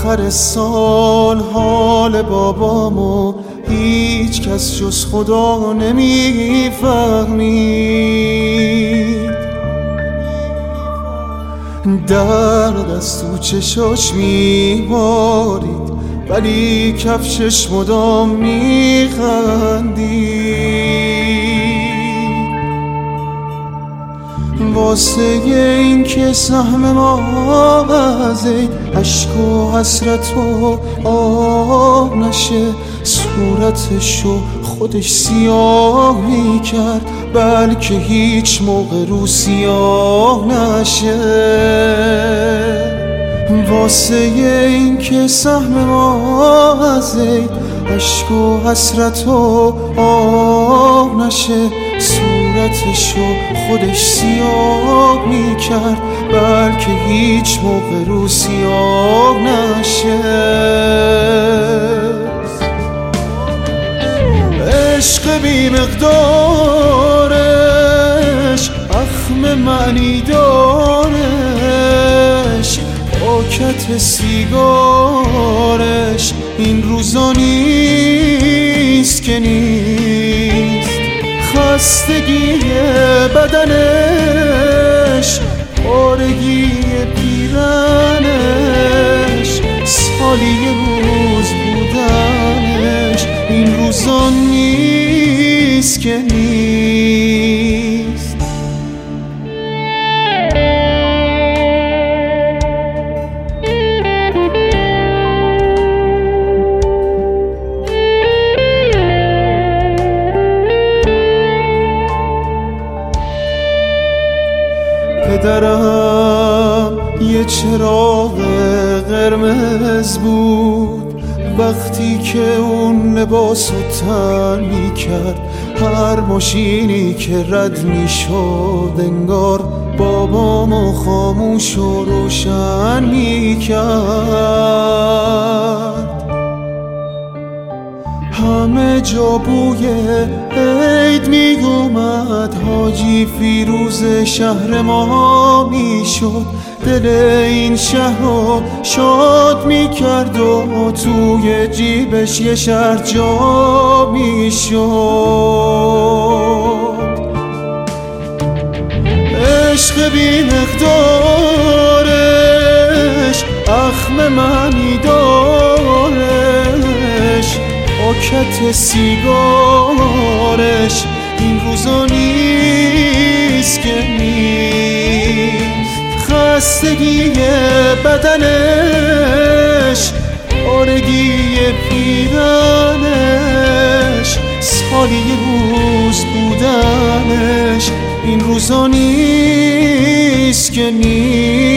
آخر سال حال بابامو هیچ کس جز خدا نمیفهمید. درد از تو چشاش میبارید ولی کفشش مدام میخندید. واسه این که سهم ما از عشق و حسرت و آه نشه، صورتشو خودش سیاه میکرد بلکه هیچ موقع رو سیاه نشه. واسه این که سهم ما از عشق و حسرت و آه نشه، صورتشو خودش سیاه میکرد بلکه هیچ موقع رو سیاه نشه. عشق بی مقدارش اخم معنی دارش، پاکت سیگارش این روزا نیست که نیست. خستگی بدنش، پارگی پیرنش، سالی روز بودنش این روزا نیست که نیست. پدرم یه چراغ قرمز بود وقتی که اون لباسو تن میکرد. هر ماشینی که رد میشد انگار بابامو خاموش و روشن میکرد. همه جا بوی عید میومد، حاجی فیروز شهر ما میشد. دل این شهر رو شاد میکرد و توی جیبش یه شهر جا میشد. عشق بی مقدارش اخم معنی دارش، پاکت سیگارش این روزا نیست که نیست. خستگی بدنش، پارگی پیرنش، سالی روز بودنش این روزا نیست که نیست.